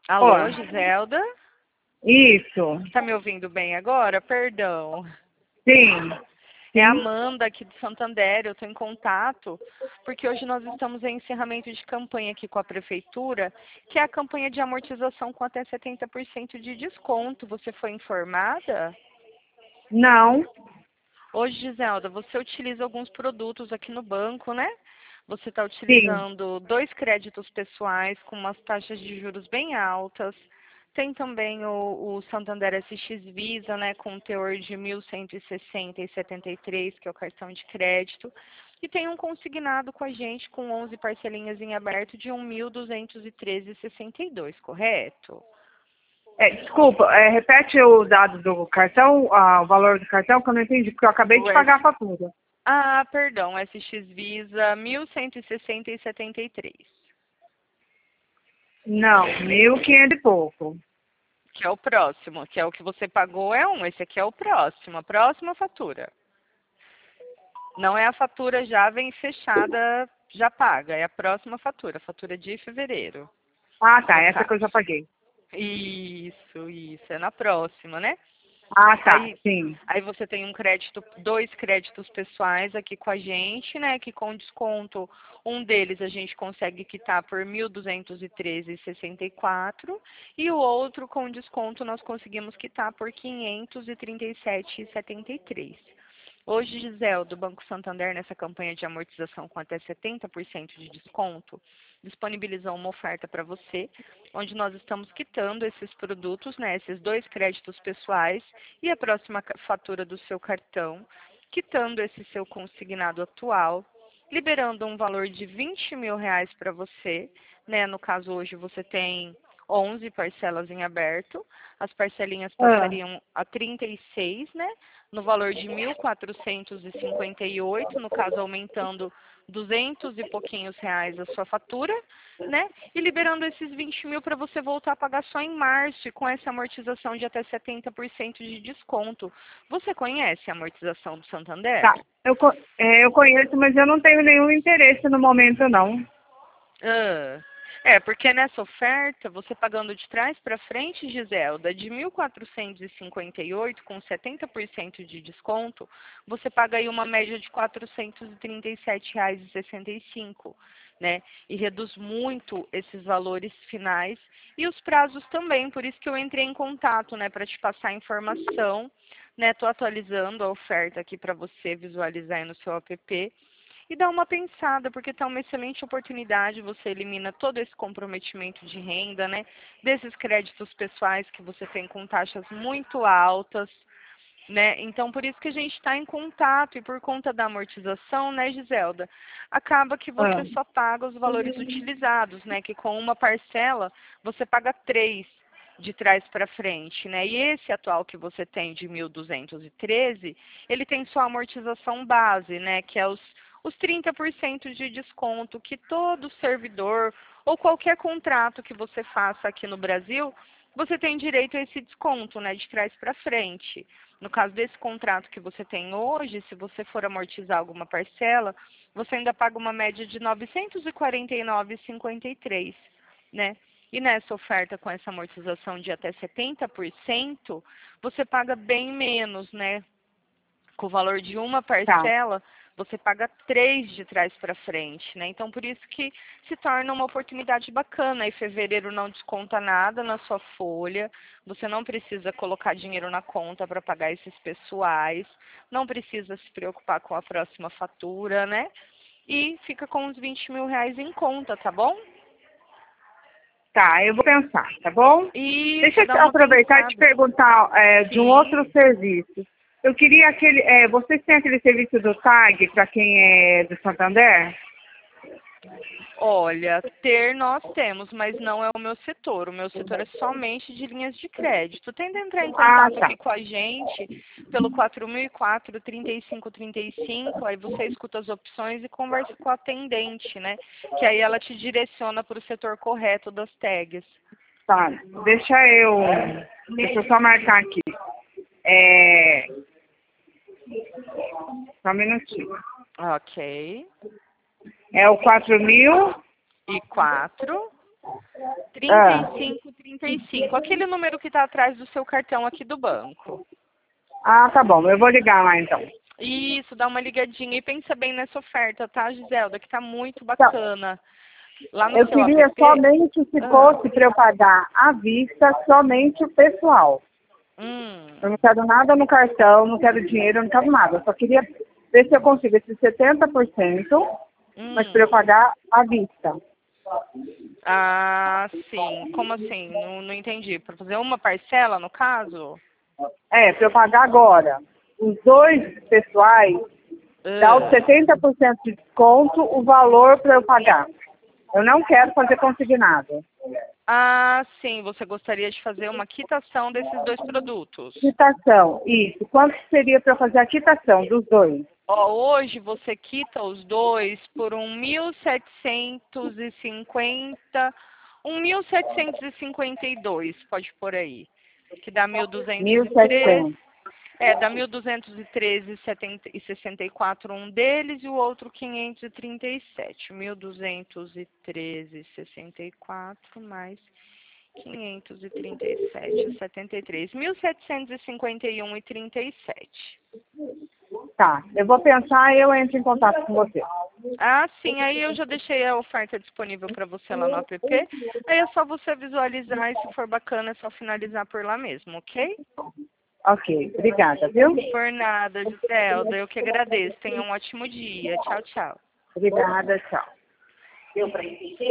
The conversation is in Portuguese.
Alô, Ó, Giselda? isso. Tá me ouvindo bem agora? Perdão. Sim. É a Sim. Amanda aqui do Santander, eu estou em contato, porque hoje nós estamos em encerramento de campanha aqui com a Prefeitura, que é a campanha de amortização com até 70% de desconto. Você foi informada? Não. Hoje, Giselda, você utiliza alguns produtos aqui no banco, né? Você está Sim. utilizando 2 créditos pessoais com umas taxas de juros bem altas. Tem também o Santander SX Visa, né, com um teor de 1.160,73, que é o cartão de crédito. E tem um consignado com a gente com 11 parcelinhas em aberto de 1.213,62, correto? Desculpa, repete o dado do cartão, o valor do cartão, que eu não entendi, porque eu acabei O de S... pagar a fatura. Ah, perdão, SX Visa 1.160,73. Não, 1.500 e pouco. Que é o próximo, que é o que você pagou é um, esse aqui é o próximo, a próxima fatura. Não é a fatura já vem fechada, já paga, é a próxima fatura, a fatura de fevereiro, Ah, tá, no essa que eu caso. já paguei. Isso, é na próxima, né? Ah, tá, Aí, sim. aí você tem um crédito, 2 créditos pessoais aqui com a gente, né? Que com desconto, um deles a gente consegue quitar por 1.213,64 e o outro com desconto nós conseguimos quitar por 537,73. Hoje, Gisele, do Banco Santander, nessa campanha de amortização com até 70% de desconto, disponibilizou uma oferta para você, onde nós estamos quitando esses produtos, né, esses 2 créditos pessoais e a próxima fatura do seu cartão, quitando esse seu consignado atual, liberando um valor de R$ 20.000 para você, né, no caso hoje você tem 11 parcelas em aberto, as parcelinhas Ah, passariam a 36, né? No valor de 1.458, no caso aumentando 200 e pouquinhos reais a sua fatura, né? E liberando esses 20 mil para você voltar a pagar só em março e com essa amortização de até 70% de desconto. Você conhece a amortização do Santander? tá. Eu conheço, mas eu não tenho nenhum interesse no momento, não. Ah, é, porque nessa oferta, você pagando de trás para frente, Giselda, de 1.458 com 70% de desconto, você paga aí uma média de R$ 437,65, né? E reduz muito esses valores finais e os prazos também, por isso que eu entrei em contato, né, para te passar a informação, né? Tô atualizando a oferta aqui para você visualizar aí no seu app e dá uma pensada, porque está uma excelente oportunidade, você elimina todo esse comprometimento de renda, né? Desses créditos pessoais que você tem com taxas muito altas, né? Então, por isso que a gente está em contato e por conta da amortização, né, Giselda? Acaba que Ah, você só paga os valores utilizados, né? Que com uma parcela você paga três de trás para frente, né? E esse atual que você tem de 1.213, ele tem sua amortização base, né? Que é os 30% de desconto que todo servidor ou qualquer contrato que você faça aqui no Brasil, você tem direito a esse desconto, né? De trás para frente. No caso desse contrato que você tem hoje, se você for amortizar alguma parcela, você ainda paga uma média de R$ 949,53, né? E nessa oferta com essa amortização de até 70%, você paga bem menos, né? Com o valor de uma tá. parcela, você paga três de trás para frente, né? Então, por isso que se torna uma oportunidade bacana. E fevereiro não desconta nada na sua folha, você não precisa colocar dinheiro na conta para pagar esses pessoais, não precisa se preocupar com a próxima fatura, né? E fica com uns R$ 20.000 em conta, tá bom? Tá, eu vou pensar, tá bom? Deixa Isso, dá eu uma aproveitar e te pensada. perguntar de um outro Sim. serviço. Eu queria vocês têm aquele serviço do TAG para quem é do Santander? Olha, ter nós temos, mas não é o meu setor. O meu setor é somente de linhas de crédito. Tenta entrar em Ah, contato tá. aqui com a gente pelo 4004 3535, aí você escuta as opções e conversa com a atendente, né? Que aí ela te direciona para o setor correto das tags. Tá. Deixa eu só marcar aqui. É, só um minutinho. Ok. É o 4000. E 4. 3535. Aquele número que está atrás do seu cartão aqui do banco. Ah, tá bom. Eu vou ligar lá, então. Isso, dá uma ligadinha e pensa bem nessa oferta, tá, Giselda? Que tá muito Tá. bacana. Lá no Eu seu queria app. somente, se fosse para eu pagar à vista, somente o pessoal. Eu não quero nada no cartão, não quero dinheiro, eu não quero nada. Eu só queria ver se eu consigo esses 70%, mas para eu pagar à vista. Ah, sim. Como assim? Não entendi. Para fazer uma parcela, no caso? É, para eu pagar agora. Os dois pessoais, dá os 70% de desconto, o valor para eu pagar. Eu não quero fazer consignado. Ah, sim. Você gostaria de fazer uma quitação desses dois produtos. Quitação, isso. Quanto seria para eu fazer a quitação dos dois? Ó, hoje você quita os dois por 1.750, 1.752, pode por aí. Que dá 1.213. 1.700. Dá 1.213,64 um deles e o outro 537. 1.213,64 mais 537,73. 1.751,37. Tá, eu vou pensar e eu entro em contato com você. Ah, sim, aí eu já deixei a oferta disponível para você lá no app. Aí é só você visualizar e se for bacana é só finalizar por lá mesmo, ok? Ok, obrigada, viu? Por nada, Giselda. Eu que agradeço. Tenha um ótimo dia. Tchau, tchau. Obrigada, tchau.